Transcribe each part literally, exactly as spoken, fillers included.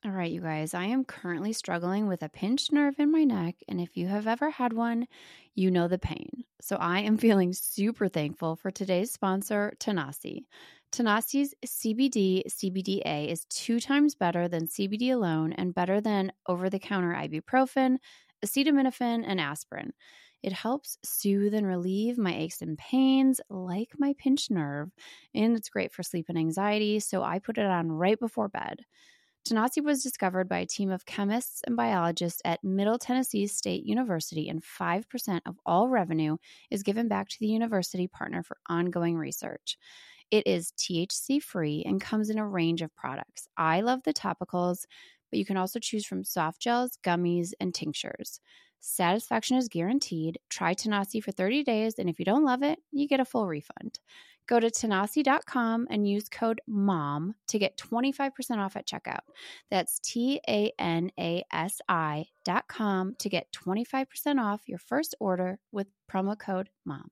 All right, you guys, I am currently struggling with a pinched nerve in my neck, and if you have ever had one, you know the pain. So I am feeling super thankful for today's sponsor, Tanasi. Tanasi's C B D C B D A is two times better than C B D alone and better than over-the-counter ibuprofen, acetaminophen, and aspirin. It helps soothe and relieve my aches and pains, like my pinched nerve, and it's great for sleep and anxiety, so I put it on right before bed. Tanasi was discovered by a team of chemists and biologists at Middle Tennessee State University, and five percent of all revenue is given back to the university partner for ongoing research. It is T H C-free and comes in a range of products. I love the topicals, but you can also choose from soft gels, gummies, and tinctures. Satisfaction is guaranteed. Try Tanasi for thirty days, and if you don't love it, you get a full refund. Go to Tanasi dot com and use code MOM to get twenty-five percent off at checkout. That's T A N A S I dot com to get twenty-five percent off your first order with promo code MOM.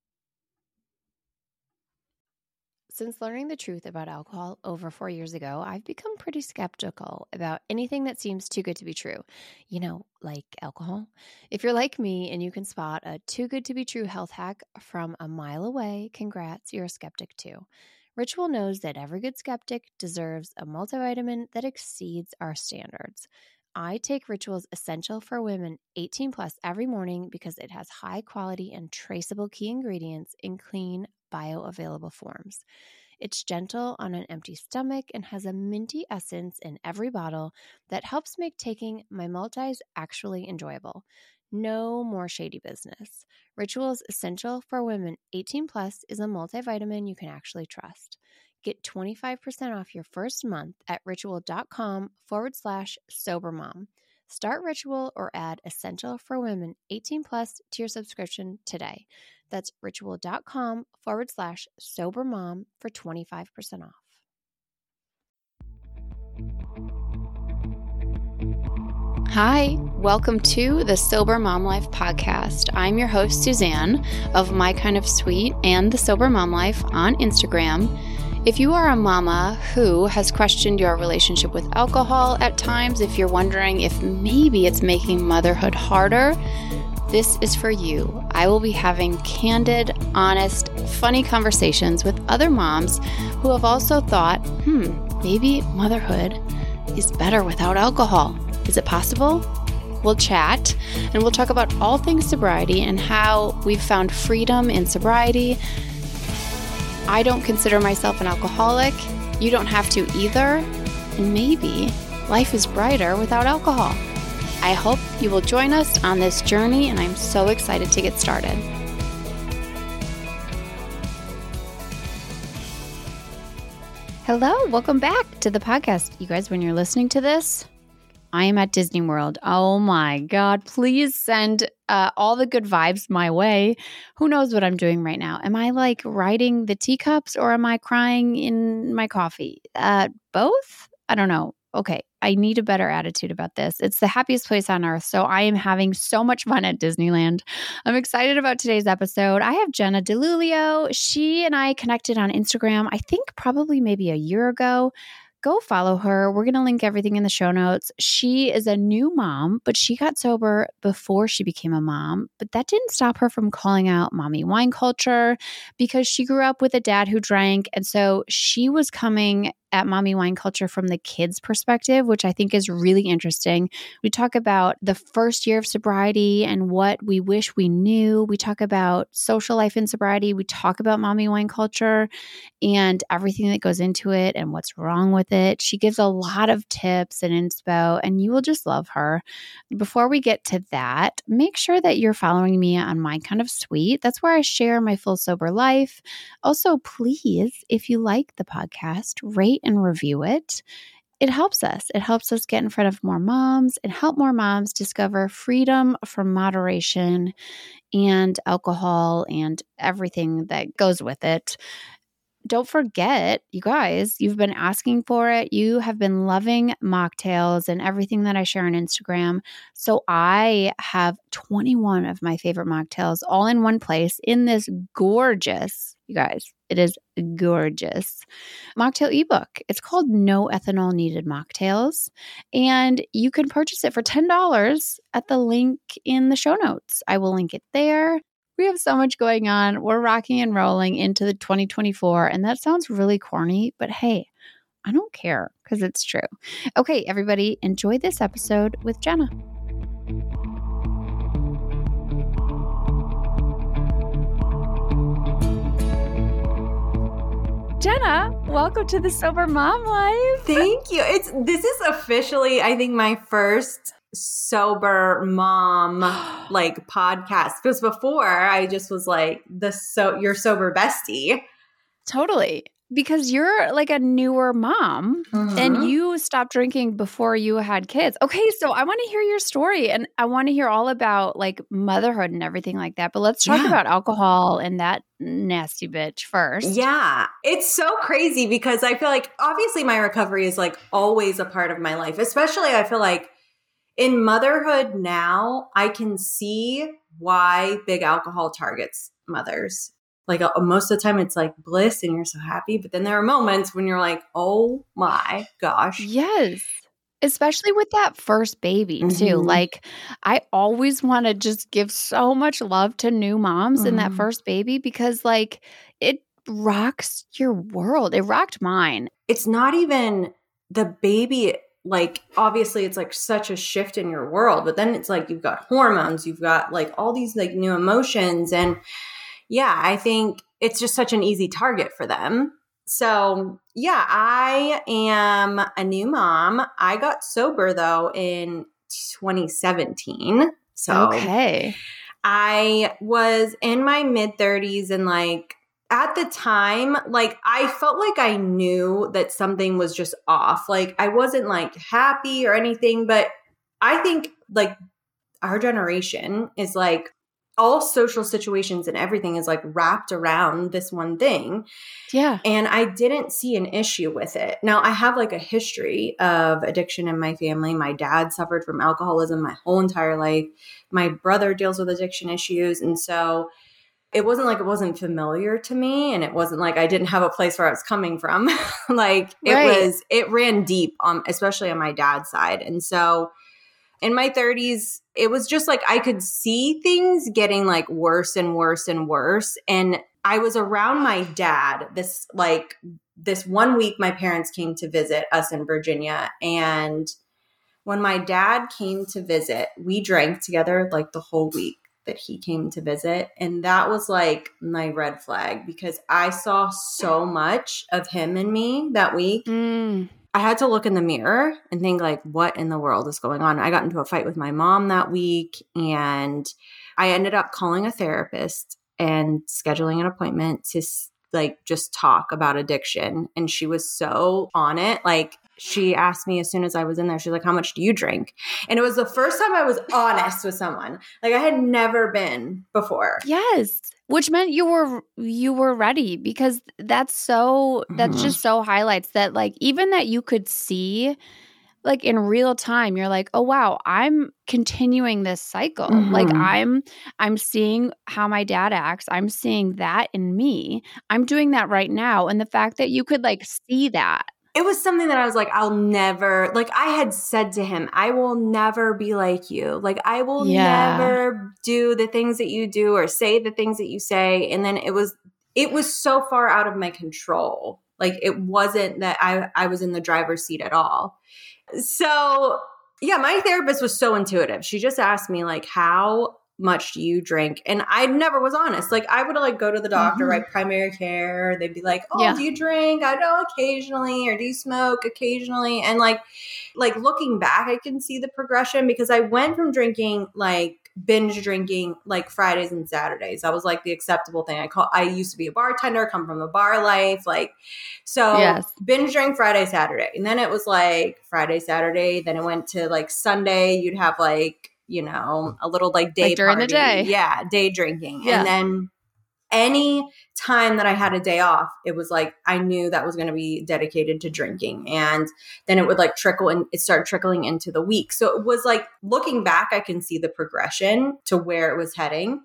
Since learning the truth about alcohol over four years ago, I've become pretty skeptical about anything that seems too good to be true. You know, like alcohol. If you're like me and you can spot a too good to be true health hack from a mile away, congrats, you're a skeptic too. Ritual knows that every good skeptic deserves a multivitamin that exceeds our standards. I take Ritual's Essential for Women eighteen plus every morning because it has high quality and traceable key ingredients in clean, bioavailable forms. It's gentle on an empty stomach and has a minty essence in every bottle that helps make taking my multis actually enjoyable. No more shady business. Ritual's Essential for Women eighteen plus is a multivitamin you can actually trust. Get twenty-five percent off your first month at ritual.com forward slash sobermom. Start Ritual or add Essential for Women eighteen plus to your subscription today. That's ritual.com forward slash sobermom for twenty-five percent off. Hi, welcome to the Sober Mom Life podcast. I'm your host, Suzanne, of My Kind of Sweet and the Sober Mom Life on Instagram. If you are a mama who has questioned your relationship with alcohol at times, if you're wondering if maybe it's making motherhood harder, this is for you. I will be having candid, honest, funny conversations with other moms who have also thought, hmm, maybe motherhood is better without alcohol. Is it possible? We'll chat and we'll talk about all things sobriety and how we've found freedom in sobriety. I don't consider myself an alcoholic. You don't have to either. And maybe life is brighter without alcohol. I hope you will join us on this journey, and I'm so excited to get started. Hello, welcome back to the podcast. You guys, when you're listening to this, I am at Disney World. Oh my God, please send uh, all the good vibes my way. Who knows what I'm doing right now? Am I like riding the teacups or am I crying in my coffee? Uh, both? I don't know. Okay, I need a better attitude about this. It's the happiest place on earth, so I am having so much fun at Disneyland. I'm excited about today's episode. I have Jenna DeLulio. She and I connected on Instagram, I think probably maybe a year ago. Go follow her. We're going to link everything in the show notes. She is a new mom, but she got sober before she became a mom. But that didn't stop her from calling out mommy wine culture because she grew up with a dad who drank. And so she was coming at mommy wine culture from the kids' perspective, which I think is really interesting. We talk about the first year of sobriety and what we wish we knew. We talk about social life in sobriety. We talk about mommy wine culture and everything that goes into it and what's wrong with it. She gives a lot of tips and inspo, and you will just love her. Before we get to that, make sure that you're following me on My Kind of Sweet. That's where I share my full sober life. Also, please, if you like the podcast, rate and review it. It helps us. It helps us get in front of more moms and help more moms discover freedom from moderation and alcohol and everything that goes with it. don't forget, you guys, you've been asking for it. You have been loving mocktails and everything that I share on Instagram. So I have twenty-one of my favorite mocktails all in one place in this gorgeous, you guys, it is gorgeous mocktail ebook. It's called No Ethanol Needed Mocktails. And you can purchase it for ten dollars at the link in the show notes. I will link it there. We have so much going on. We're rocking and rolling into the twenty twenty-four. And that sounds really corny, but hey, I don't care because it's true. Okay, everybody, enjoy this episode with Jenna. Jenna, welcome to the Sober Mom Life. Thank you. It's this is officially, I think, my first sober mom like podcast. Because before I just was like the so your sober bestie. Totally. Because you're like a newer mom Mm-hmm. and you stopped drinking before you had kids. Okay, so I want to hear your story and I want to hear all about like motherhood and everything like that. But let's talk Yeah. about alcohol and that nasty bitch first. Yeah. It's so crazy because I feel like obviously my recovery is like always a part of my life. Especially I feel like in motherhood now, I can see why big alcohol targets mothers. Like uh, most of the time it's like bliss and you're so happy. But then there are moments when you're like, oh my gosh. Yes. Especially with that first baby too. Mhm. Like I always want to just give so much love to new moms in that Mhm. first baby because like it rocks your world. It rocked mine. It's not even the baby. Like, obviously it's like such a shift in your world, but then it's like, you've got hormones, you've got like all these like new emotions. And yeah, I think it's just such an easy target for them. So yeah, I am a new mom. I got sober though in twenty seventeen. So Okay. I was in my mid thirties and like at the time, like I felt like I knew that something was just off. Like I wasn't like happy or anything, but I think like our generation is like all social situations and everything is like wrapped around this one thing. Yeah. And I didn't see an issue with it. Now, I have like a history of addiction in my family. My dad suffered from alcoholism my whole entire life. My brother deals with addiction issues. And so it wasn't like it wasn't familiar to me. And it wasn't like I didn't have a place where I was coming from. Like it Right. was, it ran deep, um, especially on my dad's side. And so in my thirties, it was just like I could see things getting like worse and worse and worse. And I was around my dad this like this one week my parents came to visit us in Virginia. And when my dad came to visit, we drank together like the whole week that he came to visit. And that was like my red flag because I saw so much of him in me that week. Mm. I had to look in the mirror and think like, what in the world is going on? I got into a fight with my mom that week and I ended up calling a therapist and scheduling an appointment to like just talk about addiction. And she was so on it. Like she asked me as soon as I was in there, she's like, how much do you drink? And it was the first time I was honest with someone. Like I had never been before. Yes. Which meant you were you were ready because that's so that's Mhm. just so highlights that like even that you could see like in real time you're like, "Oh wow, I'm continuing this cycle." Like Mhm. I'm I'm seeing how my dad acts. I'm seeing that in me. I'm doing that right now and the fact that you could like see that. It was something that I was like, I'll never, like I had said to him, I will never be like you. Like I will Yeah. never do the things that you do or say the things that you say. And then it was, it was so far out of my control. Like it wasn't that I, I was in the driver's seat at all. So yeah, my therapist was so intuitive. She just asked me like, how much do you drink? And I never was honest. Like I would like go to the doctor, Mhm. right? Primary care. They'd be like, oh, Yeah. do you drink? I know occasionally, or do you smoke occasionally? And like, like looking back, I can see the progression because I went from drinking like binge drinking like Fridays and Saturdays. That was like the acceptable thing. I call, I used to be a bartender, come from a bar life. Like, so Yes. binge drink Friday, Saturday. And then it was like Friday, Saturday. Then it went to like Sunday. You'd have like, you know, a little like day Like during the party. day. Yeah, day drinking. Yeah. And then any time that I had a day off, it was like I knew that was going to be dedicated to drinking. And then it would like trickle and it started trickling into the week. So it was like looking back, I can see the progression to where it was heading.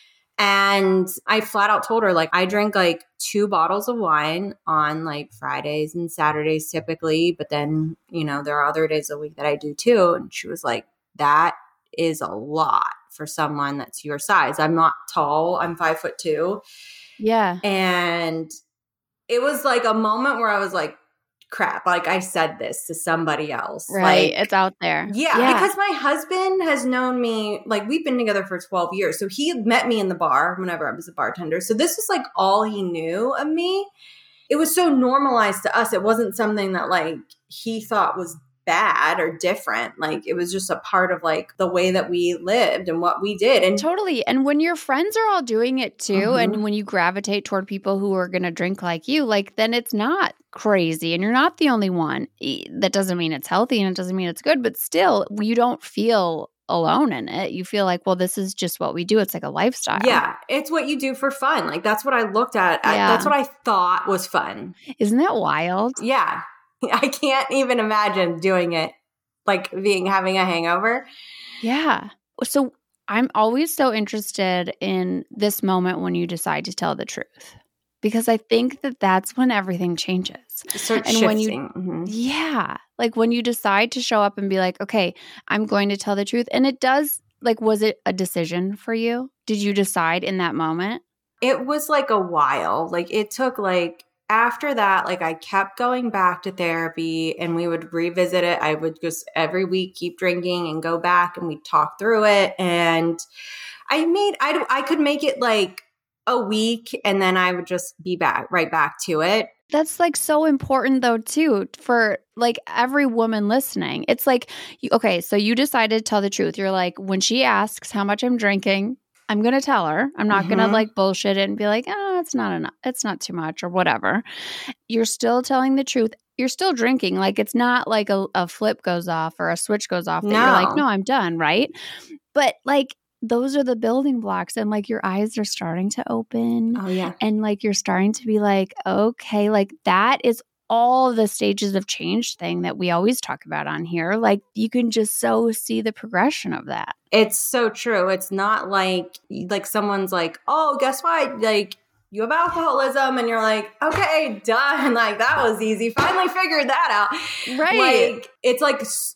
And I flat out told her, like, I drink like two bottles of wine on like Fridays and Saturdays typically. But then, you know, there are other days a week that I do too. And she was like, that is a lot for someone that's your size. I'm not tall. I'm five foot two. Yeah. And it was like a moment where I was like, crap, like I said this to somebody else. Right. Like, it's out there. Yeah, yeah. Because my husband has known me, like we've been together for twelve years. So he met me in the bar whenever I was a bartender. So this was like all he knew of me. It was so normalized to us. It wasn't something that like he thought was bad or different. Like it was just a part of like the way that we lived and what we did. And totally. And when your friends are all doing it too, mm-hmm. and when you gravitate toward people who are going to drink like you, like then it's not crazy and you're not the only one. That doesn't mean it's healthy and it doesn't mean it's good, but still you don't feel alone in it. You feel like, well, this is just what we do. It's like a lifestyle. Yeah. It's what you do for fun. Like that's what I looked at. Yeah. I, that's what I thought was fun. Isn't that wild? Yeah. I can't even imagine doing it, like being having a hangover. Yeah. So I'm always so interested in this moment when you decide to tell the truth, because I think that that's when everything changes. Start and shifting. when you, mm-hmm. yeah, like when you decide to show up and be like, okay, I'm going to tell the truth. And it does, like, was it a decision for you? Did you decide in that moment? It was like a while. Like it took like, after that, like I kept going back to therapy and we would revisit it. I would just every week keep drinking and go back and we'd talk through it. And I made, I, I could make it like a week and then I would just be back, right back to it. That's like so important though too for like every woman listening. It's like, you, okay, so you decided to tell the truth. You're like, when she asks how much I'm drinking, I'm going to tell her. I'm not mm-hmm. going to like bullshit it and be like, oh, it's not enough. It's not too much or whatever. You're still telling the truth. You're still drinking. Like it's not like a, a flip goes off or a switch goes off that no. you're like, no, I'm done. Right. But like those are the building blocks and like your eyes are starting to open. Oh yeah. And like you're starting to be like, okay, like that is all the stages of change thing that we always talk about on here. Like you can just so see the progression of that. It's so true. It's not like, like someone's like, oh, guess what? Like you have alcoholism and you're like, okay, done. Like that was easy. Finally figured that out. Right. Like it's like s-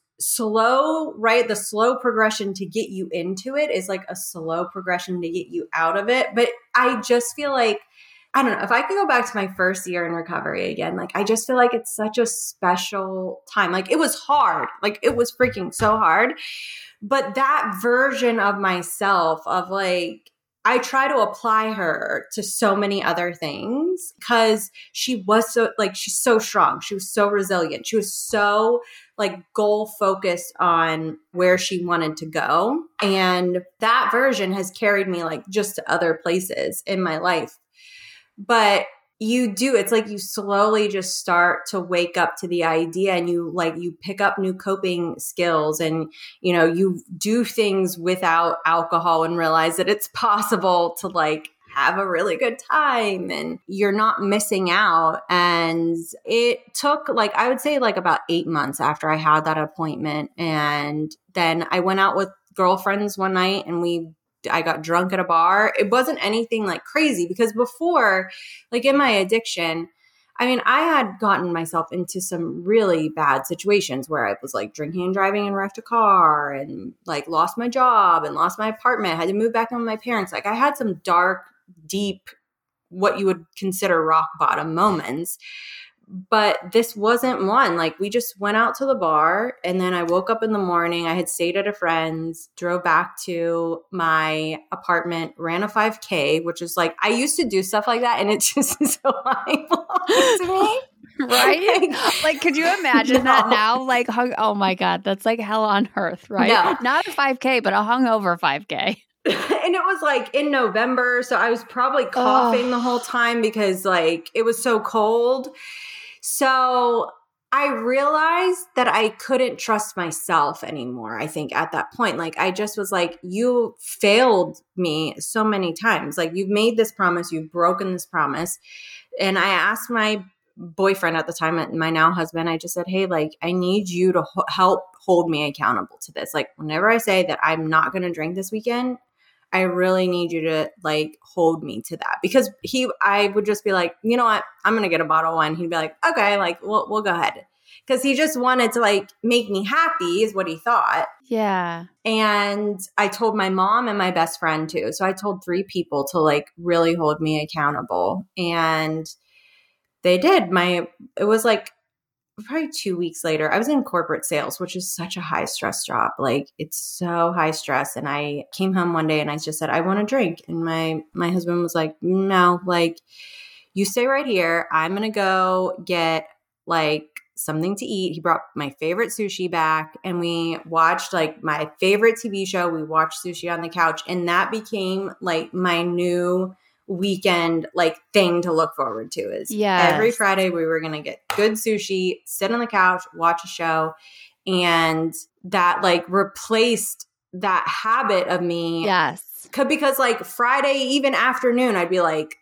slow, right? The slow progression to get you into it is like a slow progression to get you out of it. But I just feel like, I don't know, if I could go back to my first year in recovery again, like I just feel like it's such a special time. Like it was hard. Like it was freaking so hard. But that version of myself of like, I try to apply her to so many other things because she was so like, she's so strong. She was so resilient. She was so like goal focused on where she wanted to go. And that version has carried me like just to other places in my life. But you do, it's like you slowly just start to wake up to the idea and you like, you pick up new coping skills and, you know, you do things without alcohol and realize that it's possible to like have a really good time and you're not missing out. And it took like, I would say like about eight months after I had that appointment. And then I went out with girlfriends one night and we I got drunk at a bar. It wasn't anything like crazy because before, like in my addiction, I mean, I had gotten myself into some really bad situations where I was like drinking and driving and wrecked a car and like lost my job and lost my apartment, had to move back in with my parents. Like I had some dark, deep, what you would consider rock bottom moments. But this wasn't one. Like we just went out to the bar and then I woke up in the morning. I had stayed at a friend's, drove back to my apartment, ran a five K, which is like, I used to do stuff like that. And it just is so mind-blowing to me. Right? Like, like, could you imagine no. that now? Like, hung, oh my God, that's like hell on earth, right? No. Not a five K, but a hungover five K. And it was like in November. So I was probably coughing oh. the whole time because like it was so cold. So I realized that I couldn't trust myself anymore, I think, at that point. Like, I just was like, you failed me so many times. Like, you've made this promise, you've broken this promise. And I asked my boyfriend at the time, my now husband, I just said, hey, like, I need you to ho- help hold me accountable to this. Like, whenever I say that I'm not going to drink this weekend, I really need you to like hold me to that. Because he, I would just be like, you know what, I'm going to get a bottle of wine. He'd be like, okay, like we'll, we'll go ahead. Because he just wanted to like make me happy is what he thought. Yeah. And I told my mom and my best friend too. So I told three people to like really hold me accountable. And they did. My, it was like probably two weeks later, I was in corporate sales, which is such a high stress job. Like it's so high stress. And I came home one day and I just said, I want to drink. And my, my husband was like, no, like you stay right here. I'm going to go get like something to eat. He brought my favorite sushi back and we watched like my favorite T V show. We watched sushi on the couch and that became like my new weekend like thing to look forward to is yes. every Friday we were going to get good sushi, sit on the couch, watch a show. And that like replaced that habit of me. Yes. Because like Friday, even afternoon, I'd be like,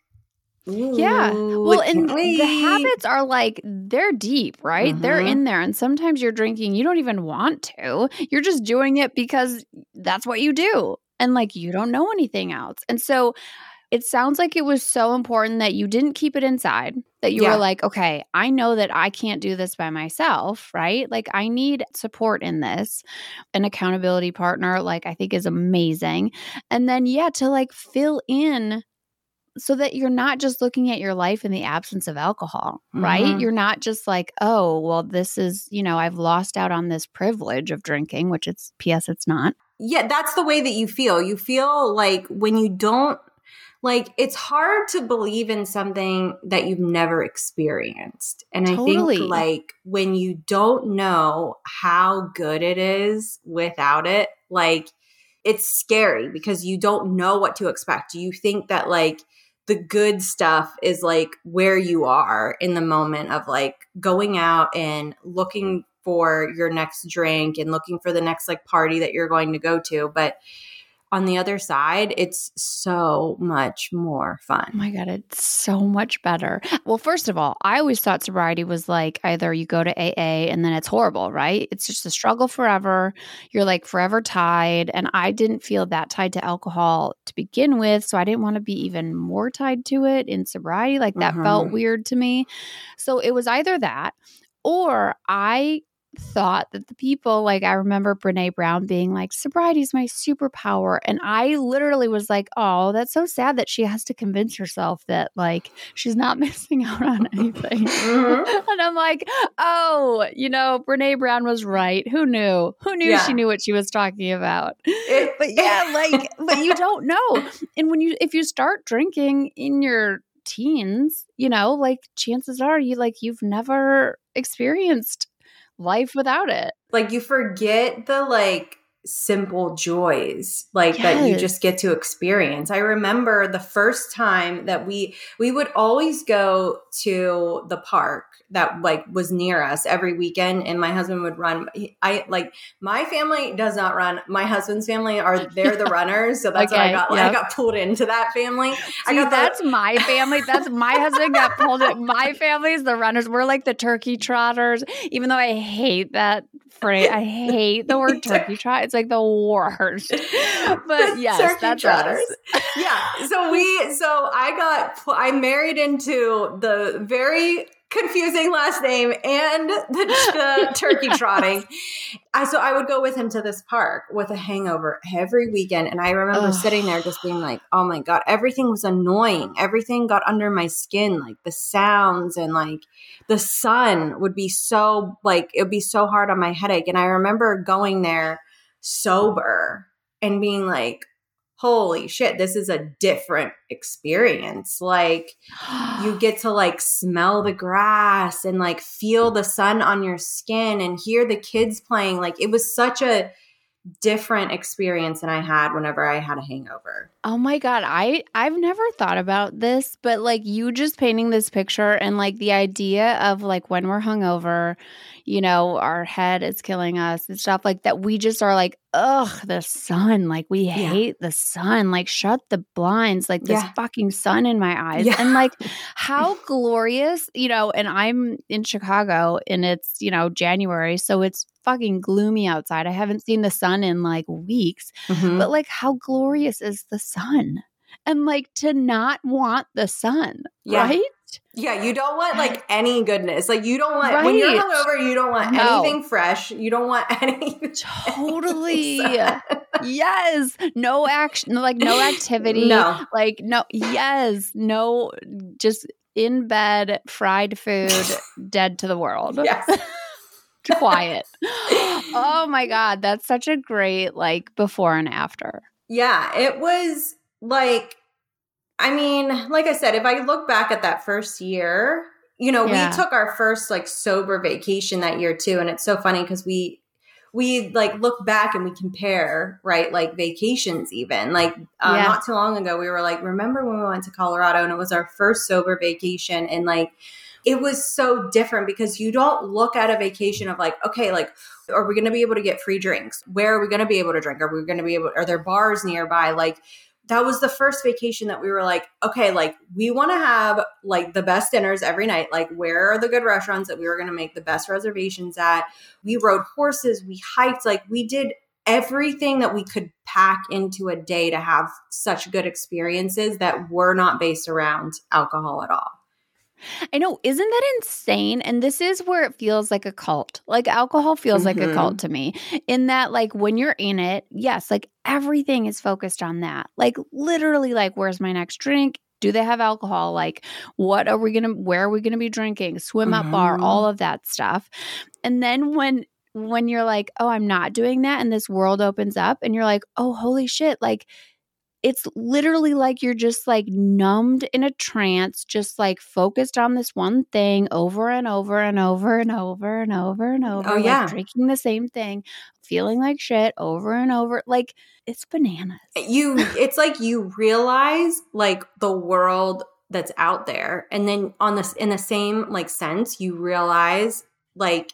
yeah. Well, and wait. the habits are like, they're deep, right? Mm-hmm. They're in there. And sometimes you're drinking, you don't even want to. You're just doing it because that's what you do. And like, you don't know anything else. And so it sounds like it was so important that you didn't keep it inside, that you yeah. were like, okay, I know that I can't do this by myself, right? Like I need support in this. An accountability partner, like I think is amazing. And then, yeah, to like fill in so that you're not just looking at your life in the absence of alcohol, right? Mm-hmm. You're not just like, oh, well, this is, you know, I've lost out on this privilege of drinking, which it's, P S it's not. Yeah, that's the way that you feel. You feel like when you don't, like, it's hard to believe in something that you've never experienced. And totally. I think, like, when you don't know how good it is without it, like, it's scary because you don't know what to expect. You think that, like, the good stuff is, like, where you are in the moment of, like, going out and looking for your next drink and looking for the next, like, party that you're going to go to. But on the other side, it's so much more fun. Oh my God, it's so much better. Well, first of all, I always thought sobriety was like either you go to A A and then it's horrible, right? It's just a struggle forever. You're like forever tied. And I didn't feel that tied to alcohol to begin with. So I didn't want to be even more tied to it in sobriety. Like that mm-hmm. felt weird to me. So it was either that or I thought that the people, like I remember Brene Brown being like, sobriety is my superpower. And I literally was like, oh, that's so sad that she has to convince herself that like she's not missing out on anything. Mm-hmm. And I'm like, oh, you know, Brene Brown was right. Who knew? Who knew yeah. she knew what she was talking about? It, but yeah, like, but you don't know. And when you, if you start drinking in your teens, you know, like chances are you like, you've never experienced life without it. Like you forget the like simple joys like yes. that you just get to experience. I remember the first time that we we would always go to the park that like was near us every weekend, and my husband would run. I like my family does not run. My husband's family are they're the runners, so that's okay, what I got. Like, yep. I got pulled into that family. See, I got that's the- my family. That's my husband got pulled in. My family is the runners. We're like the turkey trotters. Even though I hate that phrase, I hate the word turkey trot. It's like the worst. But yes, turkey that's trotters. Us. Yeah. So we. So I got. I married into the very confusing last name and the, the turkey trotting. I so I would go with him to this park with a hangover every weekend. And I remember Ugh. sitting there just being like, oh my God, everything was annoying. Everything got under my skin, like the sounds and like the sun would be so like, it would be so hard on my headache. And I remember going there sober and being like, holy shit, this is a different experience. Like you get to like smell the grass and like feel the sun on your skin and hear the kids playing. Like it was such a different experience than I had whenever I had a hangover. Oh my God. I, I've never thought about this, but like you just painting this picture and like the idea of like when we're hungover, you know, our head is killing us and stuff like that. We just are like, ugh, the sun. Like we Yeah. hate the sun. Like shut the blinds. Like this Yeah. fucking sun in my eyes. Yeah. And like how glorious, you know, and I'm in Chicago and it's, you know, January. So it's fucking gloomy outside. I haven't seen the sun in like weeks, Mhm. but like how glorious is the sun? And like to not want the sun, Yeah. right? Yeah, you don't want like any goodness. Like you don't want, Right. when you're hungover, you don't want No. anything fresh. You don't want anything. Totally. Yes. No action, like no activity. No. Like no, yes. No, just in bed, fried food, dead to the world. Yes. Quiet. Oh my God. That's such a great like before and after. Yeah, it was like, I mean, like I said, if I look back at that first year, you know, Yeah. we took our first like sober vacation that year too. And it's so funny because we, we like look back and we compare, right? Like vacations even like uh, Yeah. not too long ago, we were like, remember when we went to Colorado and it was our first sober vacation. And like, it was so different because you don't look at a vacation of like, okay, like, are we going to be able to get free drinks? Where are we going to be able to drink? Are we going to be able, are there bars nearby? Like that was the first vacation that we were like, okay, like we want to have like the best dinners every night. Like where are the good restaurants that we were going to make the best reservations at? We rode horses, we hiked, like we did everything that we could pack into a day to have such good experiences that were not based around alcohol at all. I know. Isn't that insane? And this is where it feels like a cult. Like alcohol feels like a Mhm. cult to me in that like when you're in it, yes, like everything is focused on that. Like literally like where's my next drink? Do they have alcohol? Like what are we going to, where are we going to be drinking? Swim up bar, Mhm. all of that stuff. And then when, when you're like, oh, I'm not doing that. And this world opens up and you're like, oh, holy shit. Like it's literally like you're just like numbed in a trance, just like focused on this one thing over and over and over and over and over and over. Oh, yeah. Like drinking the same thing, feeling like shit over and over. Like it's bananas. You, it's like you realize like the world that's out there. And then on this, in the same like sense, you realize like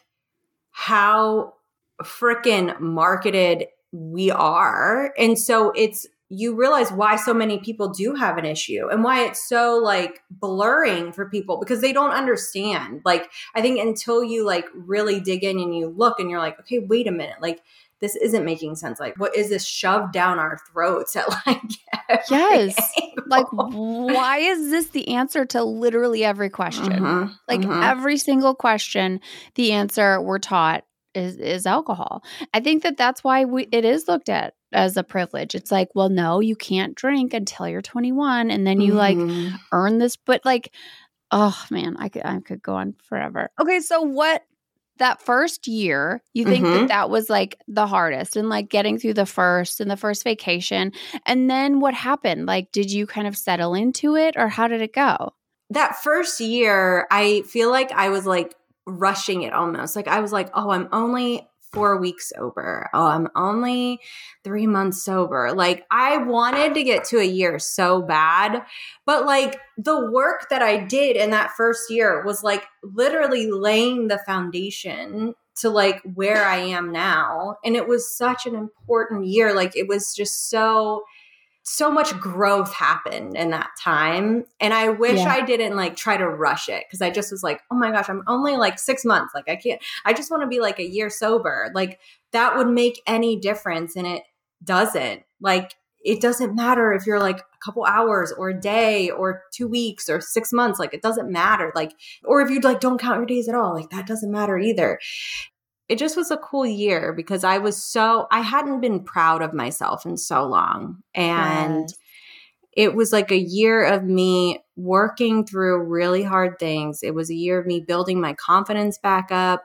how freaking marketed we are. And so it's, you realize why so many people do have an issue and why it's so like blurring for people because they don't understand. Like, I think until you like really dig in and you look and you're like, okay, wait a minute. Like, this isn't making sense. Like, what is this shoved down our throats at like every Yes. angle? Like, why is this the answer to literally every question? Mhm, Like mhm. every single question, the answer we're taught is is alcohol. I think that that's why we it is looked at as a privilege. It's like, well, no, you can't drink until you're twenty-one, and then you like Mhm. earn this. But like, oh man, I could I could go on forever. Okay, so what? That first year, you think Mhm. that that was like the hardest and like getting through the first and the first vacation. And then what happened? Like, did you kind of settle into it or how did it go? That first year, I feel like I was like rushing it almost. Like I was like, oh, I'm only four weeks sober. Oh, I'm only three months sober. Like I wanted to get to a year so bad, but like the work that I did in that first year was like literally laying the foundation to like where I am now. And it was such an important year. Like it was just so so much growth happened in that time. And I wish Yeah. I didn't like try to rush it because I just was like, oh my gosh, I'm only like six months. Like I can't, I just want to be like a year sober. Like that would make any difference. And it doesn't. Like it doesn't matter if you're like a couple hours or a day or two weeks or six months. Like it doesn't matter. Like, or if you like don't count your days at all, like that doesn't matter either. It just was a cool year because I was so, I hadn't been proud of myself in so long. And Yes. it was like a year of me working through really hard things. It was a year of me building my confidence back up.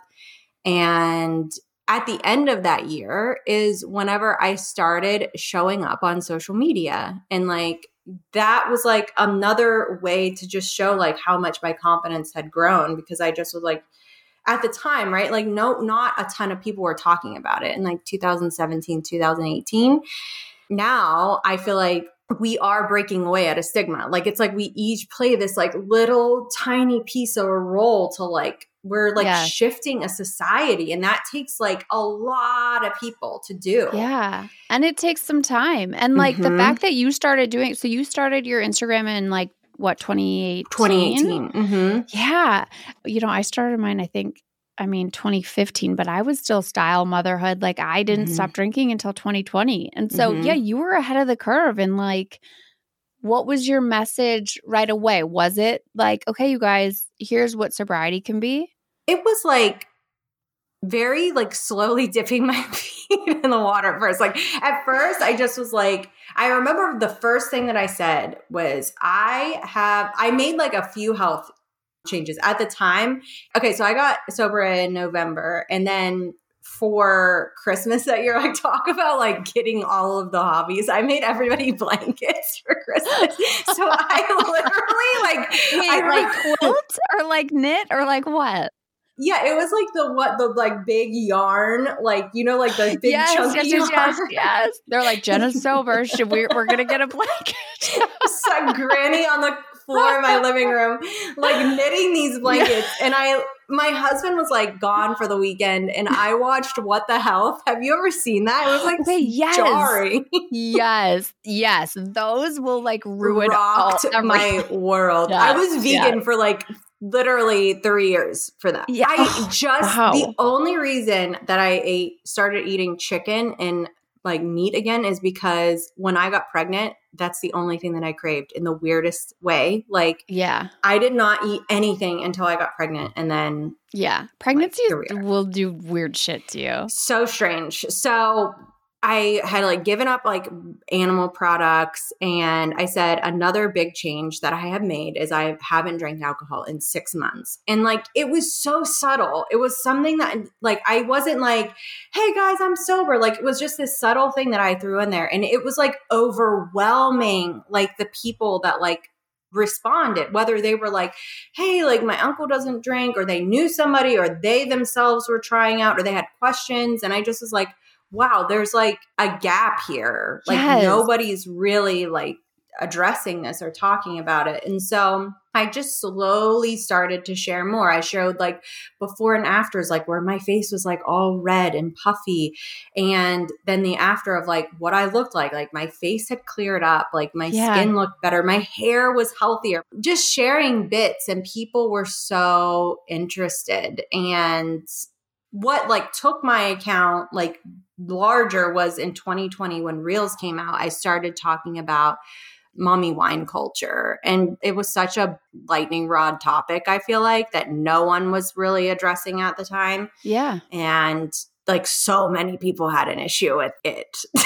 And at the end of that year is whenever I started showing up on social media. And like, that was like another way to just show like how much my confidence had grown because I just was like, at the time, right? Like no, not a ton of people were talking about it in like two thousand seventeen, two thousand eighteen. Now I feel like we are breaking away at a stigma. Like it's like we each play this like little tiny piece of a role to like, we're like Yes. shifting a society, and that takes like a lot of people to do. Yeah. And it takes some time. And like the Mhm. fact that you started doing, so you started your Instagram in like what, twenty eighteen? twenty eighteen. Mm-hmm. Yeah. You know, I started mine, I think, I mean, twenty fifteen, but I was still style motherhood. Like I didn't Mhm. stop drinking until twenty twenty. And so, Mhm. yeah, you were ahead of the curve. And like, what was your message right away? Was it like, okay, you guys, here's what sobriety can be? It was like very like slowly dipping my feet in the water at first. Like at first I just was like, I remember the first thing that I said was I have, I made like a few health changes at the time. Okay. So I got sober in November, and then for Christmas that year, I talk about like getting all of the hobbies. I made everybody blankets for Christmas. So I literally like, Wait, I like quilt or like knit or like what? Yeah, it was like the what the like big yarn, like you know, like the big yes, chunky yes, yes, yes, yarn. yes. They're like, Jenna's sober. Should we? We're gonna get a blanket. Just like granny on the floor in my living room, like knitting these blankets. Yeah. And I, my husband was like gone for the weekend, and I watched What the Health. Have you ever seen that? It was like Okay, yes. jarring. yes, yes. Those will like ruin Rocked all, my world. Yes, I was vegan yes. for like literally three years for that. Yeah. I just, Wow. the only reason that I ate, started eating chicken and like meat again is because when I got pregnant, that's the only thing that I craved in the weirdest way. Like Yeah, I did not eat anything until I got pregnant. And then yeah. Pregnancy here we are. will do weird shit to you. so strange. So I had like given up like animal products, and I said another big change that I have made is I haven't drank alcohol in six months. And like, it was so subtle. It was something that like, I wasn't like, hey guys, I'm sober. Like it was just this subtle thing that I threw in there. And it was like overwhelming, like the people that like responded, whether they were like, hey, like my uncle doesn't drink, or they knew somebody, or they themselves were trying out, or they had questions. And I just was like, wow, there's like a gap here. Like Yes. nobody's really like addressing this or talking about it. And so I just slowly started to share more. I showed like before and afters, like where my face was like all red and puffy. And then the after of like what I looked like, like my face had cleared up, like my Yeah. skin looked better. My hair was healthier. Just sharing bits, and people were so interested. And what like took my account like larger was in twenty twenty when Reels came out. I started talking about mommy wine culture, and it was such a lightning rod topic, I feel like, that no one was really addressing at the time. Yeah. And like so many people had an issue with it.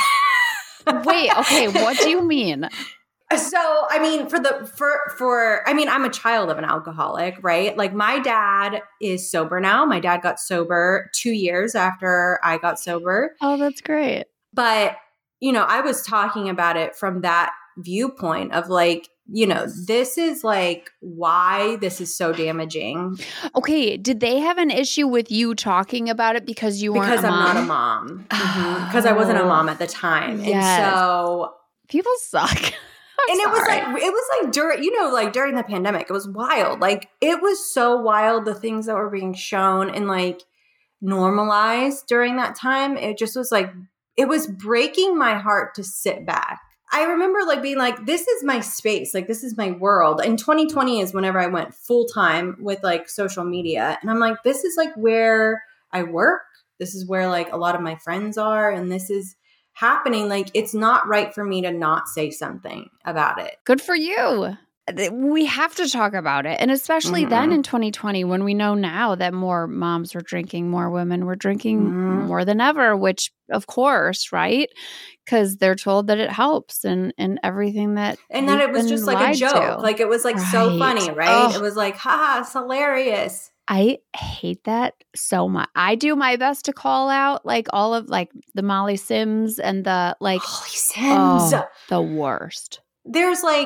Wait, okay. What do you mean? So, I mean, for the, for, for, I mean, I'm a child of an alcoholic, right? Like my dad is sober now. My dad got sober two years after I got sober. Oh, that's great. But, you know, I was talking about it from that viewpoint of like, you know, this is like why this is so damaging. Okay. Did they have an issue with you talking about it because you weren't Because a I'm mom? not a mom. Because I wasn't a mom at the time. Yes. And so People suck. I'm and it was sorry. like, it was like during, you know, like during the pandemic, it was wild. Like it was so wild, the things that were being shown and like normalized during that time. It just was like, it was breaking my heart to sit back. I remember like being like, this is my space. Like, this is my world. And twenty twenty is whenever I went full time with like social media. And I'm like, this is like where I work. This is where like a lot of my friends are. And this is happening. Like, it's not right for me to not say something about it. Good for you. We have to talk about it. And especially Mhm. then in twenty twenty, when we know now that more moms were drinking, more women were drinking Mhm. more than ever, which of course, right? Because they're told that it helps and, and everything that And that we've it was been just like a lied joke. to. Like, it was like so Right. funny, right? Ugh. It was like, haha, it's hilarious. I hate that so much. I do my best to call out like all of like the Molly Sims and the like Holy Sims. oh, the worst. There's like,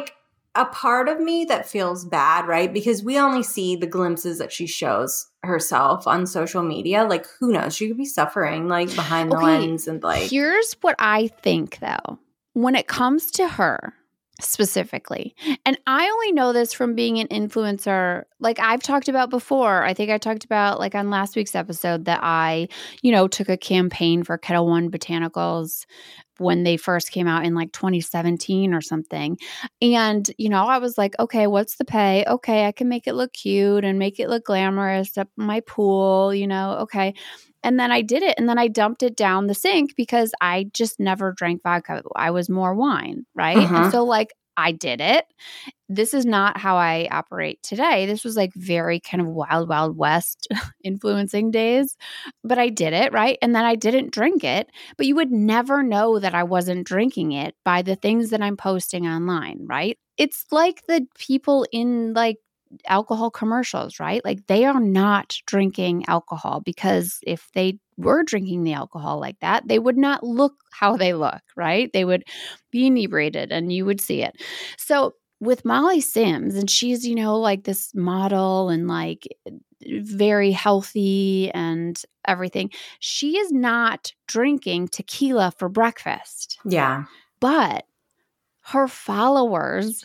a part of me that feels bad, right? Because we only see the glimpses that she shows herself on social media. Like, who knows? She could be suffering like behind the Okay, lens and like. Here's what I think though. When it comes to her specifically, and I only know this from being an influencer, like I've talked about before. I think I talked about like on last week's episode that I, you know, took a campaign for Ketel One Botanicals when they first came out in like twenty seventeen or something. And, you know, I was like, okay, what's the pay? Okay, I can make it look cute and make it look glamorous up my pool, you know, okay. And then I did it and then I dumped it down the sink because I just never drank vodka. I was more wine, right? Uh-huh. And so like I did it. This is not how I operate today. This was like very kind of wild, wild west influencing days, but I did it, right? And then I didn't drink it, but you would never know that I wasn't drinking it by the things that I'm posting online, right? It's like the people in like alcohol commercials, right? Like they are not drinking alcohol because if they were drinking the alcohol like that, they would not look how they look, right? They would be inebriated and you would see it. So with Molly Sims, and she's, you know, like this model and like very healthy and everything, she is not drinking tequila for breakfast. Yeah. But her followers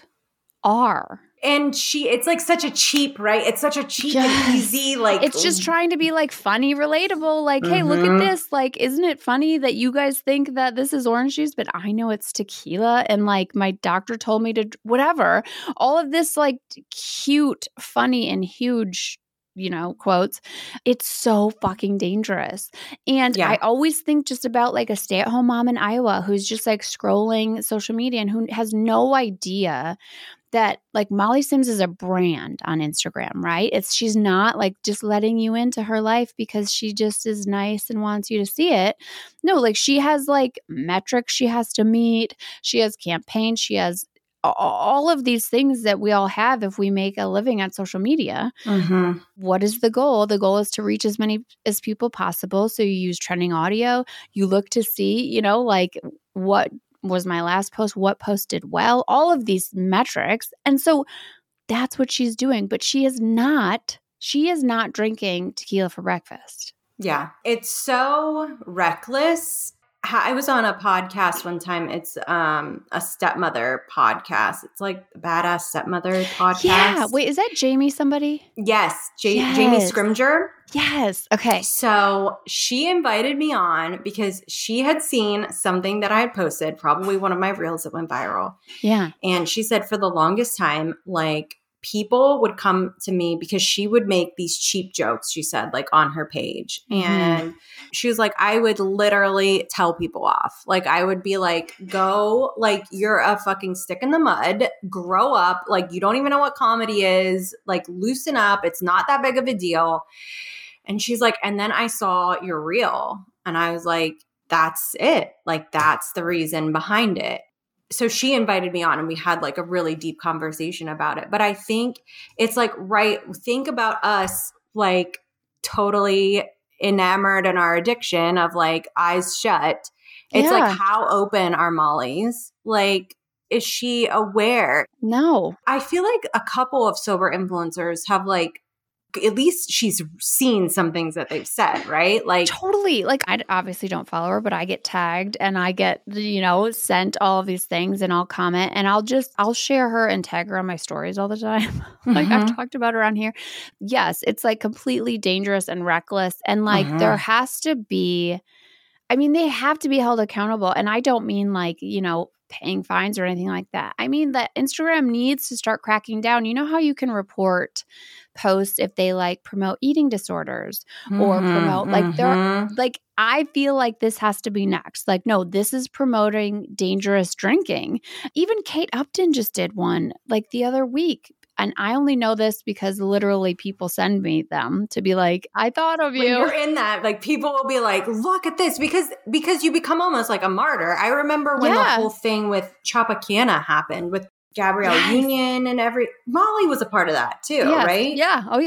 are. And she, it's like such a cheap, right? It's such a cheap Yes. and easy, like. It's just trying to be like funny, relatable. Like, hey, look at this. Like, isn't it funny that you guys think that this is orange juice, but I know it's tequila. And like my doctor told me to, whatever. All of this like cute, funny, and huge, you know, quotes. It's so fucking dangerous. And Yeah. I always think just about like a stay-at-home mom in Iowa who's just like scrolling social media and who has no idea that like Molly Sims is a brand on Instagram, right? It's she's not like just letting you into her life because she just is nice and wants you to see it. No, like she has like metrics she has to meet. She has campaigns. She has all of these things that we all have if we make a living on social media. Mm-hmm. What is the goal? The goal is to reach as many as people possible. So you use trending audio. You look to see, you know, like what was my last post, what posted well, all of these metrics. And so that's what she's doing. But she is not, she is not drinking tequila for breakfast. Yeah. It's so reckless. I was on a podcast one time. It's um, a stepmother podcast. It's like a Badass Stepmother podcast. Yeah. Wait, is that Jamie somebody? Yes. J- Yes. Jamie Scrimger. Yes. Okay. So she invited me on because she had seen something that I had posted, probably one of my reels that went viral. Yeah. And she said for the longest time, like people would come to me because she would make these cheap jokes, she said, like on her page. Mm-hmm. And she was like, I would literally tell people off. Like I would be like, go, like you're a fucking stick in the mud, grow up. Like you don't even know what comedy is. Like loosen up. It's not that big of a deal. And she's like, and then I saw your reel and I was like, that's it. Like, that's the reason behind it. So she invited me on and we had like a really deep conversation about it. But I think it's like, right, think about us like totally enamored in our addiction of like eyes shut. It's Yeah. like, how open are Molly's? Like, is she aware? No. I feel like a couple of sober influencers have like, at least she's seen some things that they've said, right? Like Totally. Like I obviously don't follow her, but I get tagged and I get, you know, sent all of these things and I'll comment and I'll just, I'll share her and tag her on my stories all the time. Like Mhm. I've talked about her on here. Yes, it's like completely dangerous and reckless. And like Mhm. there has to be, I mean, they have to be held accountable. And I don't mean like, you know, paying fines or anything like that. I mean that Instagram needs to start cracking down. You know how you can report posts if they like promote eating disorders or Mhm, promote like they're mhm. like I feel like this has to be next. Like no, this is promoting dangerous drinking. Even Kate Upton just did one like the other week. And I only know this because literally people send me them to be like, I thought of When you. you're in that, like people will be like, look at this, because because you become almost like a martyr. I remember when Yeah. the whole thing with Tropicana happened with Gabrielle Yes. Union and every Molly was a part of that too, Yes. right? Yeah. Oh yeah.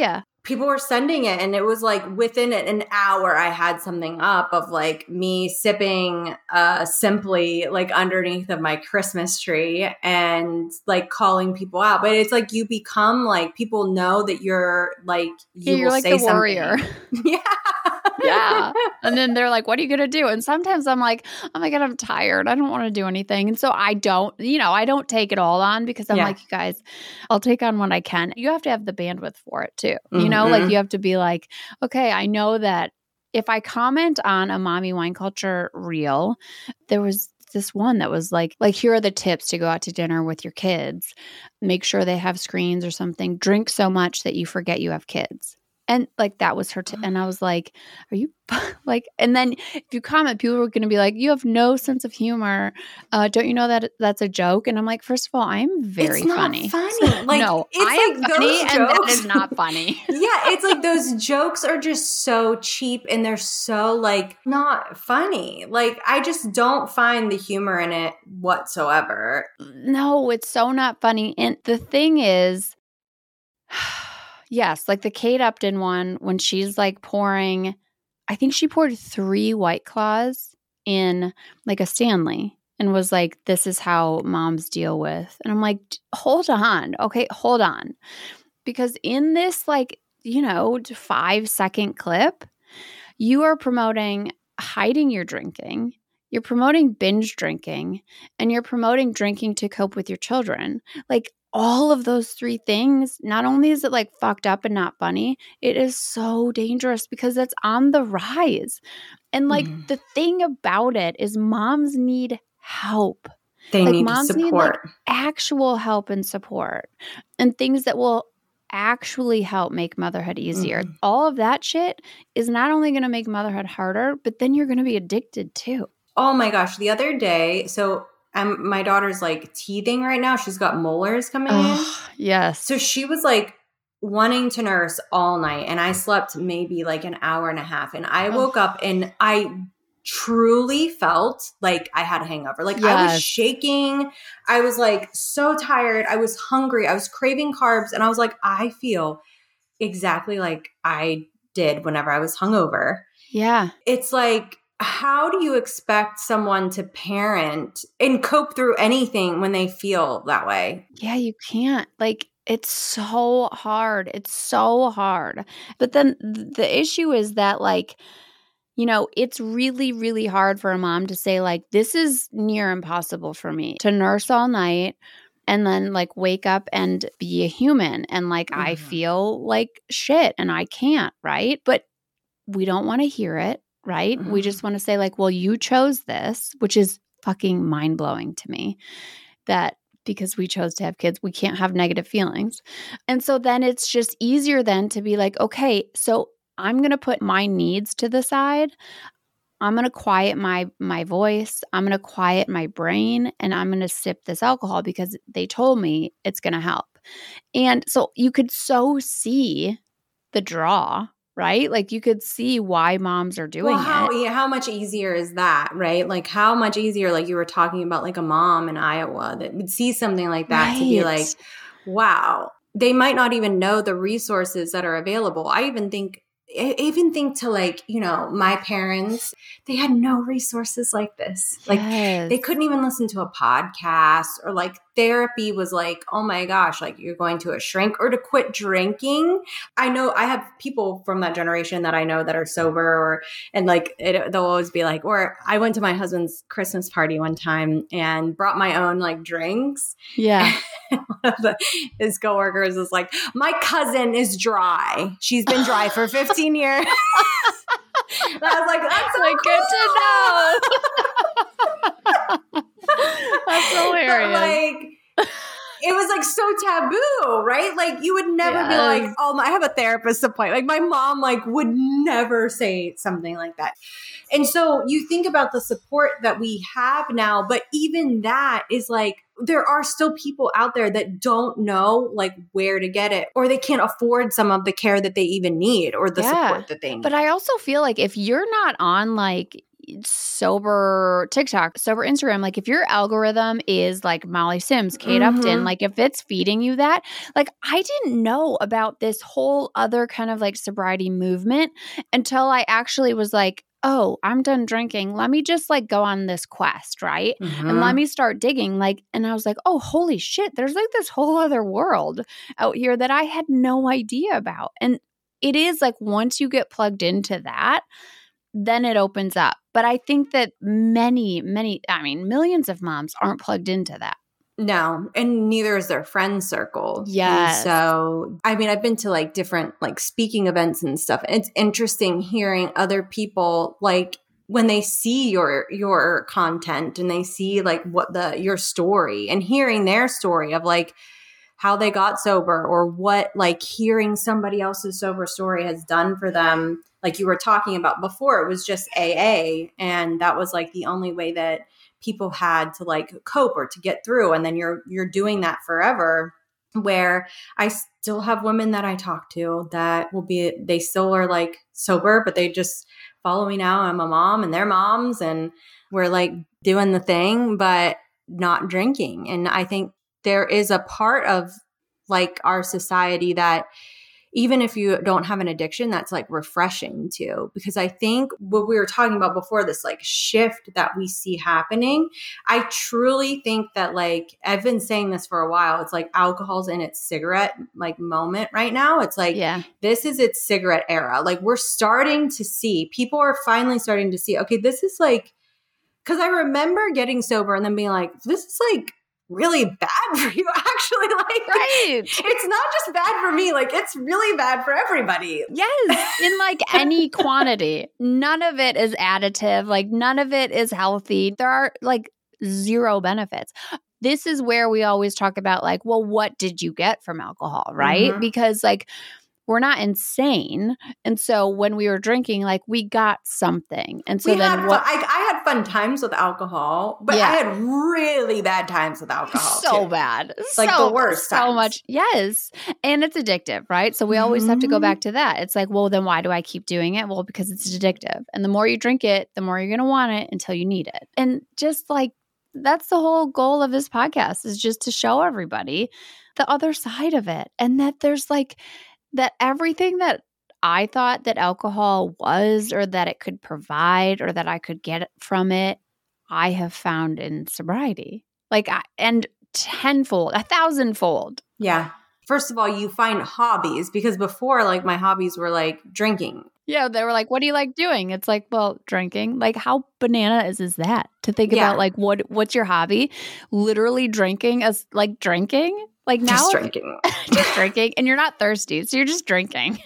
people were sending it, and it was like within an hour I had something up of like me sipping uh Simply like underneath of my Christmas tree and like calling people out. But it's like you become like, people know that you're like, you yeah, you're will like say the warrior. yeah. Yeah. And then they're like, what are you going to do? And sometimes I'm like, oh my God, I'm tired. I don't want to do anything. And so I don't, you know, I don't take it all on because I'm Yeah. like, you guys, I'll take on what I can. You have to have the bandwidth for it too. Mm-hmm. You know, like you have to be like, okay, I know that if I comment on a mommy wine culture reel, there was this one that was like, like, here are the tips to go out to dinner with your kids. Make sure they have screens or something. Drink so much that you forget you have kids. And like, that was her. T- and I was like, are you like, and then if you comment, people were going to be like, you have no sense of humor. Uh, don't you know that that's a joke? And I'm like, first of all, I'm very it's not funny. funny. Like, no, it's I am like funny those and that jokes. is not funny. Yeah, it's like those jokes are just so cheap and they're so like not funny. Like, I just don't find the humor in it whatsoever. No, it's so not funny. And the thing is, yes, like the Kate Upton one, when she's like pouring, I think she poured three White Claws in like a Stanley and was like, this is how moms deal with. And I'm like, hold on. Okay, hold on. Because in this like, you know, five second clip, you are promoting hiding your drinking. You're promoting binge drinking, and you're promoting drinking to cope with your children. Like, all of those three things, not only is it like fucked up and not funny, it is so dangerous because it's on the rise. And like Mm-hmm. the thing about it is moms need help. They like need moms support. need like actual help and support and things that will actually help make motherhood easier. Mm-hmm. All of that shit is not only going to make motherhood harder, but then you're going to be addicted too. Oh my gosh. The other day, so um, my daughter's like teething right now. She's got molars coming oh, in. Yes. So she was like wanting to nurse all night, and I slept maybe like an hour and a half. And I woke oh. up and I truly felt like I had a hangover. Like yes. I was shaking. I was like so tired. I was hungry. I was craving carbs. And I was like, I feel exactly like I did whenever I was hungover. Yeah. It's like, how do you expect someone to parent and cope through anything when they feel that way? Yeah, you can't. Like, it's so hard. It's so hard. But then the issue is that, like, you know, it's really, really hard for a mom to say, like, this is near impossible for me to nurse all night and then, like, wake up and be a human. And, like, mm-hmm. I feel like shit and I can't, right? But we don't want to hear it. Right? Mm-hmm. We just want to say like, well, you chose this, which is fucking mind-blowing to me that because we chose to have kids, we can't have negative feelings. And so then it's just easier then to be like, okay, so I'm going to put my needs to the side. I'm going to quiet my my voice. I'm going to quiet my brain and I'm going to sip this alcohol because they told me it's going to help. And so you could so see the draw. Right? Like you could see why moms are doing well, how, it. Yeah, how much easier is that, right? Like how much easier, like you were talking about like a mom in Iowa that would see something like that right. to be like, wow, they might not even know the resources that are available. I even think, I even think to like, you know, my parents, they had no resources like this. Like yes. they couldn't even listen to a podcast or like therapy was like, oh my gosh, like you're going to a shrink or to quit drinking. I know I have people from that generation that I know that are sober or, and like, it, they'll always be like, or I went to my husband's Christmas party one time and brought my own like drinks. Yeah. One of the, his coworkers was like, my cousin is dry. She's been dry for fifteen years. And I was like, that's so like, good to know. That's hilarious. But like, it was like so taboo, right? Like you would never yes. be like, oh, I have a therapist appointment. Like my mom like would never say something like that. And so you think about the support that we have now, but even that is like, there are still people out there that don't know like where to get it or they can't afford some of the care that they even need or the yeah. support that they need. But I also feel like if you're not on like, sober TikTok, sober Instagram, like if your algorithm is like Molly Sims, Kate Mhm. Upton, like if it's feeding you that, like I didn't know about this whole other kind of like sobriety movement until I actually was like, oh, I'm done drinking. Let me just like go on this quest, right? And let Mhm. me start digging. Like, and I was like, oh, holy shit, there's like this whole other world out here that I had no idea about. And it is like once you get plugged into that, then it opens up. But I think that many, many, I mean, millions of moms aren't plugged into that. No, and neither is their friend circle. Yes. And so, I mean, I've been to like different like speaking events and stuff. And it's interesting hearing other people like when they see your your content and they see like what the your story and hearing their story of like how they got sober or what like hearing somebody else's sober story has done for them. Like you were talking about before, it was just A A, and that was like the only way that people had to like cope or to get through. And then you're you're doing that forever. Where I still have women that I talk to that will be, they still are like sober, but they just follow me now. I'm a mom and they're moms and we're like doing the thing, but not drinking. And I think there is a part of like our society that even if you don't have an addiction, that's like refreshing too. Because I think what we were talking about before, this like shift that we see happening, I truly think that like, I've been saying this for a while. It's like alcohol's in its cigarette like moment right now. It's like, Yeah. this is its cigarette era. Like we're starting to see, people are finally starting to see, okay, this is like, because I remember getting sober and then being like, this is like really bad for you actually. Like Right. it's not just bad for me, like it's really bad for everybody. Yes, in like any quantity. None of it is additive. Like none of it is healthy. There are like zero benefits. This is where we always talk about like, well, what did you get from alcohol, right? Mhm. Because like we're not insane. And so when we were drinking, like we got something. And so we then had what fun, I, I had fun times with alcohol, but Yeah. I had really bad times with alcohol so too. bad. Like so, the worst So times. much. Yes. And it's addictive, right? So we always have to go Mhm. back to that. It's like, well, then why do I keep doing it? Well, because it's addictive. And the more you drink it, the more you're going to want it until you need it. And just like, that's the whole goal of this podcast is just to show everybody the other side of it. And that there's like, that everything that I thought that alcohol was or that it could provide or that I could get from it, I have found in sobriety. Like, I, and tenfold, a thousandfold. Yeah. First of all, you find hobbies because before, like my hobbies were like drinking. Yeah, they were like, what do you like doing? It's like, well, drinking. Like, how banana is, is that? To think Yeah. about like, what what's your hobby? Literally drinking as like drinking? Like now, Just if- drinking. just drinking. And you're not thirsty. So you're just drinking.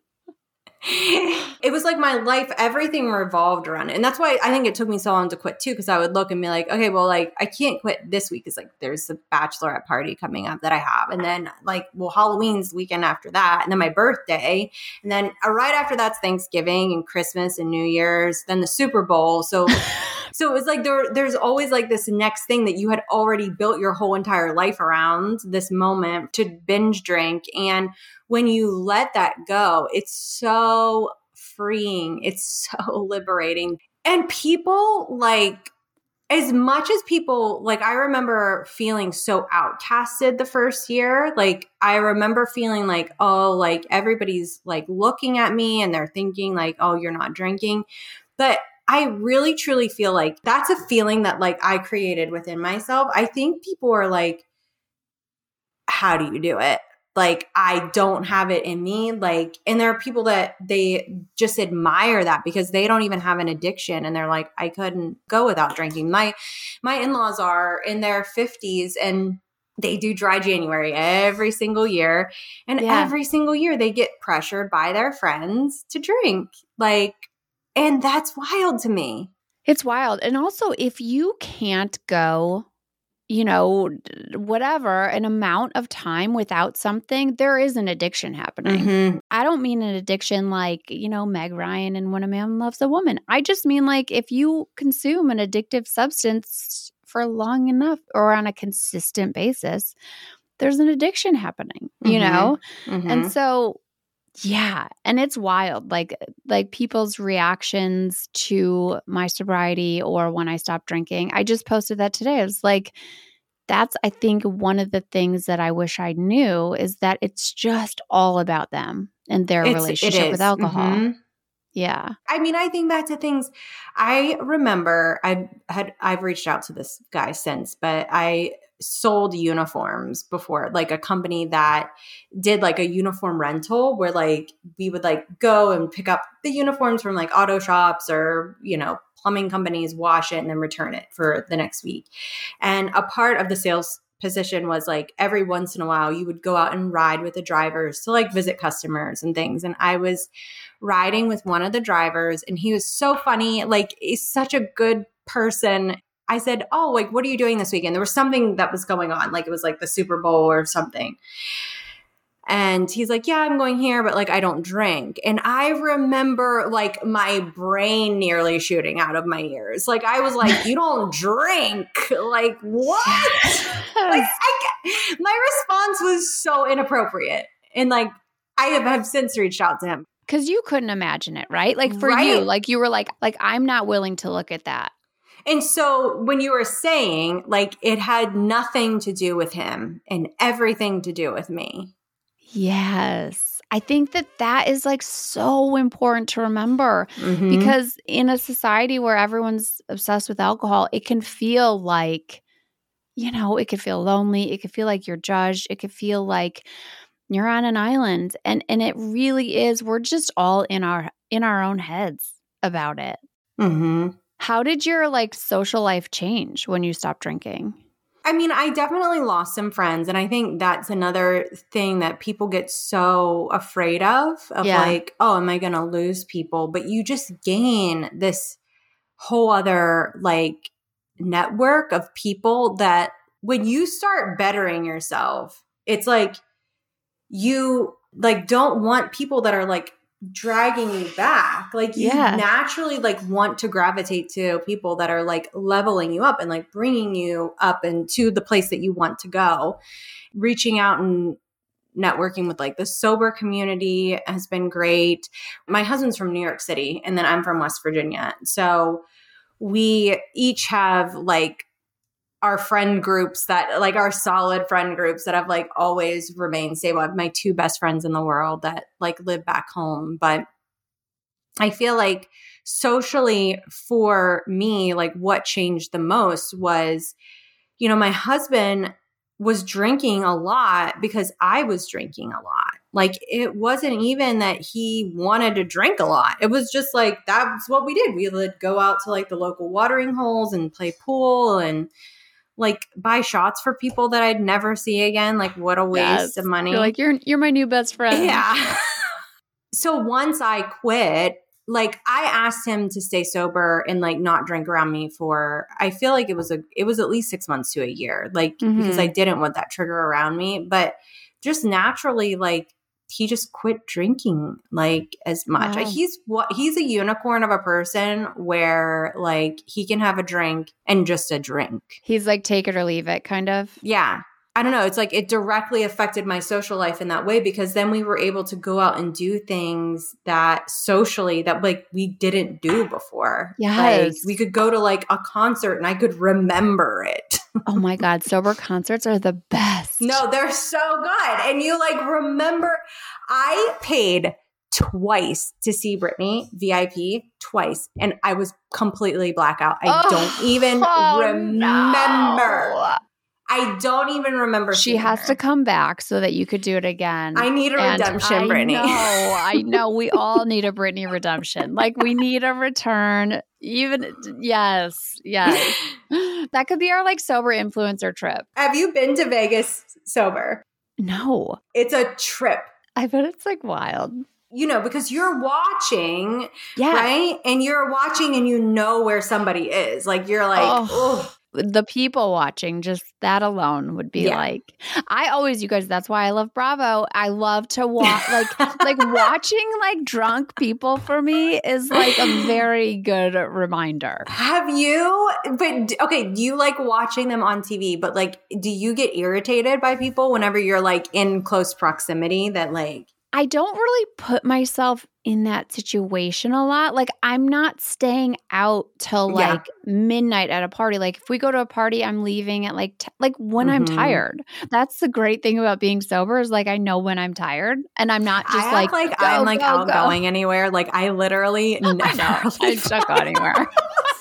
It was like my life, everything revolved around it. And that's why I think it took me so long to quit too, because I would look and be like, okay, well, like I can't quit this week because like there's a bachelorette party coming up that I have. And then like, well, Halloween's the weekend after that. And then my birthday. And then uh, right after that's Thanksgiving and Christmas and New Year's, then the Super Bowl. So So it was like there, there's always like this next thing that you had already built your whole entire life around this moment to binge drink. And when you let that go, it's so freeing. It's so liberating. And people like, as much as people, like I remember feeling so outcasted the first year. Like I remember feeling like, oh, like everybody's like looking at me and they're thinking like, oh, you're not drinking. But I really truly feel like that's a feeling that like I created within myself. I think people are like, how do you do it? Like, I don't have it in me. Like, and there are people that they just admire that because they don't even have an addiction. And they're like, I couldn't go without drinking. My, my in-laws are in their fifties and they do dry January every single year. And Yeah. every single year they get pressured by their friends to drink. Like, and that's wild to me. It's wild. And also, if you can't go, you know, whatever, an amount of time without something, there is an addiction happening. Mm-hmm. I don't mean an addiction like, you know, Meg Ryan and When a Man Loves a Woman. I just mean like if you consume an addictive substance for long enough or on a consistent basis, there's an addiction happening, you Mm-hmm. know? Mm-hmm. And so Yeah. And it's wild. Like, like people's reactions to my sobriety or when I stopped drinking. I just posted that today. It was like, that's, I think, one of the things that I wish I knew is that it's just all about them and their It's, relationship it with is. alcohol. Mm-hmm. Yeah. I mean, I think back to things. I remember I had I've reached out to this guy since, but I sold uniforms before, like a company that did like a uniform rental where like we would like go and pick up the uniforms from like auto shops or, you know, plumbing companies, wash it and then return it for the next week. And a part of the sales position was like every once in a while you would go out and ride with the drivers to like visit customers and things. And I was riding with one of the drivers and he was so funny. Like he's such a good person. I said, oh, like, what are you doing this weekend? There was something that was going on. Like it was like the Super Bowl or something. And he's like, yeah, I'm going here, but like, I don't drink. And I remember like my brain nearly shooting out of my ears. Like I was like, you don't drink? Like what? Yes. Like I, my response was so inappropriate. And like, I have, have since reached out to him. Because you couldn't imagine it, right? Like for Right. you, like you were like, like, I'm not willing to look at that. And so when you were saying like it had nothing to do with him and everything to do with me. Yes. I think that that is like so important to remember Mm-hmm. because in a society where everyone's obsessed with alcohol, it can feel like, you know, it could feel lonely. It could feel like you're judged. It could feel like you're on an island. And and it really is. We're just all in our in our own heads about it. Mm-hmm. How did your like social life change when you stopped drinking? I mean, I definitely lost some friends. And I think that's another thing that people get so afraid of, of Yeah. like, oh, am I going to lose people? But you just gain this whole other like network of people that when you start bettering yourself, it's like you like don't want people that are like dragging you back. Like you Yeah. naturally like want to gravitate to people that are like leveling you up and like bringing you up and to the place that you want to go. Reaching out and networking with like the sober community has been great. My husband's from New York City and then I'm from West Virginia. So we each have like our friend groups that like our solid friend groups that have like always remained stable. I have my two best friends in the world that like live back home. But I feel like socially for me, like what changed the most was, you know, my husband was drinking a lot because I was drinking a lot. Like it wasn't even that he wanted to drink a lot. It was just like, that's what we did. We would go out to like the local watering holes and play pool and like buy shots for people that I'd never see again. Like what a waste Yes. of money. You're like, you're you're my new best friend. Yeah. So once I quit, like I asked him to stay sober and like not drink around me for, I feel like it was a, it was at least six months to a year, like Mhm. because I didn't want that trigger around me, but just naturally, like he just quit drinking like as much. Wow. Like he's what he's a unicorn of a person where like he can have a drink and just a drink. He's like, take it or leave it, kind of. Yeah. I don't know. It's like it directly affected my social life in that way because then we were able to go out and do things that socially that like we didn't do before. Yes. Like we could go to like a concert and I could remember it. Oh my God. Sober concerts are the best. No, they're so good. And you like remember, I paid twice to see Britney V I P twice. And I was completely blackout. I Oh, don't even oh, remember. no. I don't even remember. She seeing has her. to come back so that you could do it again. I need a And redemption, I Britney. know, I know. We all need a Britney redemption. Like we need a return. Even yes, yes. That could be our like sober influencer trip. Have you been to Vegas sober? No, It's a trip. I bet it's like wild. You know, because you're watching, Yeah. right? And you're watching and you know where somebody is. Like you're like, Oh. oh, The people watching, just that alone would be Yeah. like, I always, you guys, that's why I love Bravo. I love to watch, like, like watching like drunk people for me is like a very good reminder. have you? But okay, do you like watching them on T V? But like, do you get irritated by people whenever you're like in close proximity that like I don't really put myself in that situation a lot. Like, I'm not staying out till like yeah. midnight at a party. Like, if we go to a party, I'm leaving at like t- like when mm-hmm. I'm tired. That's the great thing about being sober is like I know when I'm tired, and I'm not just I like like go, I'm like go, outgoing go. anywhere. Like I literally never I leave don't go anywhere.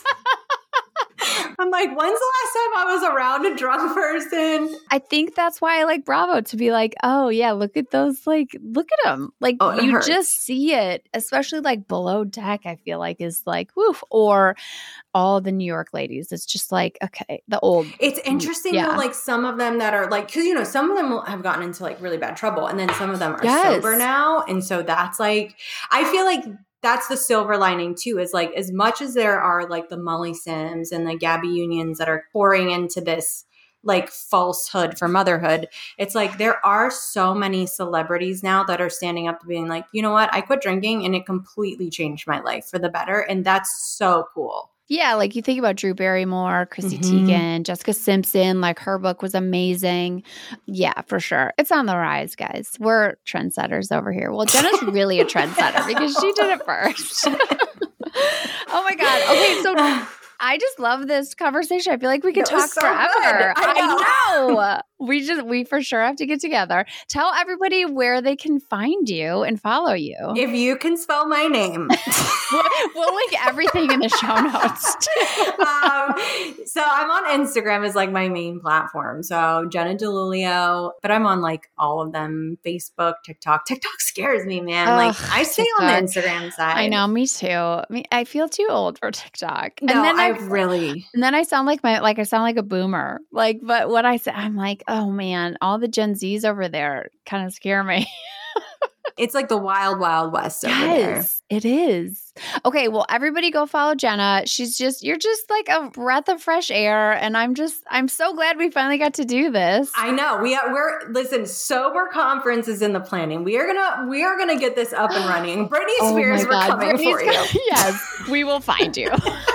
I'm like, when's the last time I was around a drunk person? I think that's why I like Bravo, to be like, oh yeah, look at those, like, look at them. Like oh, you hurts. just see it, especially like below deck, I feel like is like, woof. Or all the New York ladies. It's just like, okay, the old. It's interesting yeah. though, like some of them that are like, cause you know, some of them have gotten into like really bad trouble and then some of them are yes. sober now. And so that's like, I feel like that's the silver lining too, is like as much as there are like the Molly Sims and the Gabby Unions that are pouring into this like falsehood for motherhood, it's like there are so many celebrities now that are standing up to being like, you know what, I quit drinking and it completely changed my life for the better. And that's so cool. Yeah, like you think about Drew Barrymore, Chrissy mm-hmm. Teigen, Jessica Simpson, like her book was amazing. Yeah, for sure. It's on the rise, guys. We're trendsetters over here. Well, Jenna's really a trendsetter because she did it first. Oh my God. Okay, so I just love this conversation. I feel like we could talk so forever. I know. I know. We just, we for sure have to get together. Tell everybody where they can find you and follow you. If you can spell my name. we'll, we'll link everything in the show notes. um, so I'm on Instagram as like my main platform. So Jenna DeLulio, but I'm on like all of them, Facebook, TikTok. TikTok scares me, man. Ugh, like I stay TikTok. On the Instagram side. I know, me too. I mean, I feel too old for TikTok. No, and then I, I really. And then I sound like my, like I sound like a boomer. Like, but what I say, I'm like, oh man, all the Gen Zs over there kind of scare me. It's like the wild, wild west over yes, there. It is. Okay, well, everybody go follow Jenna. She's just, you're just like a breath of fresh air. And I'm just, I'm so glad we finally got to do this. I know. We are, we're, listen, sober conference is in the planning. We are going to, we are going to get this up and running. Britney oh Spears, we're coming Britney's for coming. you. Yes, we will find you.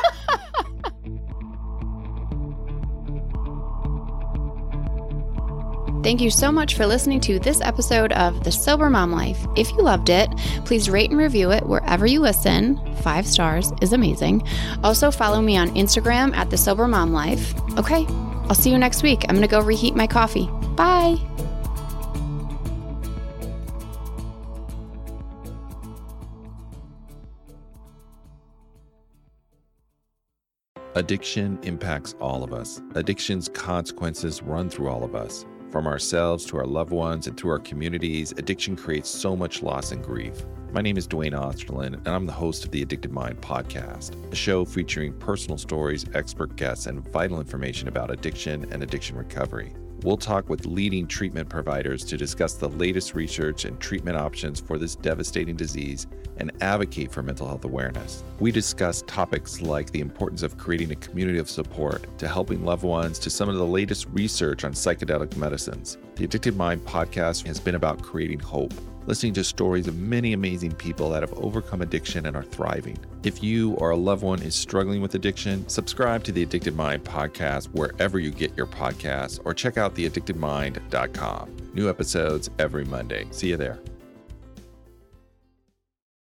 Thank you so much for listening to this episode of The Sober Mom Life. If you loved it, please rate and review it wherever you listen. Five stars is amazing. Also, follow me on Instagram at The Sober Mom Life. Okay, I'll see you next week. I'm going to go reheat my coffee. Bye. Addiction impacts all of us. Addiction's consequences run through all of us. From ourselves to our loved ones and through our communities, addiction creates so much loss and grief. My name is Dwayne Osterlin, and I'm the host of the Addicted Mind podcast, a show featuring personal stories, expert guests, and vital information about addiction and addiction recovery. We'll talk with leading treatment providers to discuss the latest research and treatment options for this devastating disease and advocate for mental health awareness. We discuss topics like the importance of creating a community of support, to helping loved ones, to some of the latest research on psychedelic medicines. The Addicted Mind podcast has been about creating hope, listening to stories of many amazing people that have overcome addiction and are thriving. If you or a loved one is struggling with addiction, subscribe to the Addicted Mind podcast wherever you get your podcasts, or check out the addicted mind dot com. New episodes every Monday. See you there.